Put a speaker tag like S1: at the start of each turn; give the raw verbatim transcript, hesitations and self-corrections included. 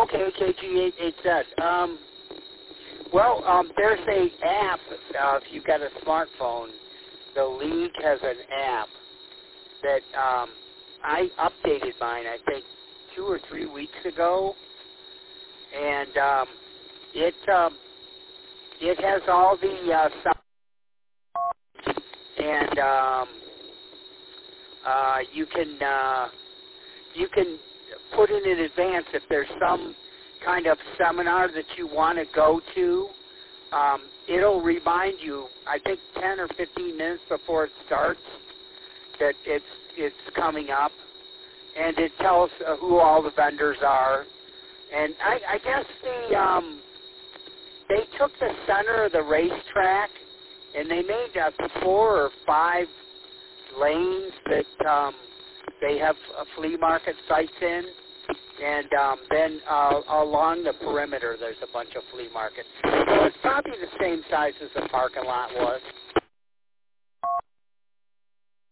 S1: okay, K G eight eight Z. Um, well, um, there's a app. Uh, if you've got a smartphone, the league has an app that um, I updated mine, I think, two or three weeks ago, and um, it um, it has all the uh, stuff, and um, uh, you can uh, you can put in in advance if there's some kind of seminar that you want to go to. Um, it'll remind you, I think, ten or fifteen minutes before it starts that it's it's coming up, and it tells uh, who all the vendors are. And I, I guess the um, they took the center of the racetrack and they made uh, four or five lanes that um, they have uh, flea market sites in. And um, then uh, along the perimeter, there's a bunch of flea markets. So it's probably the same size as the parking lot was.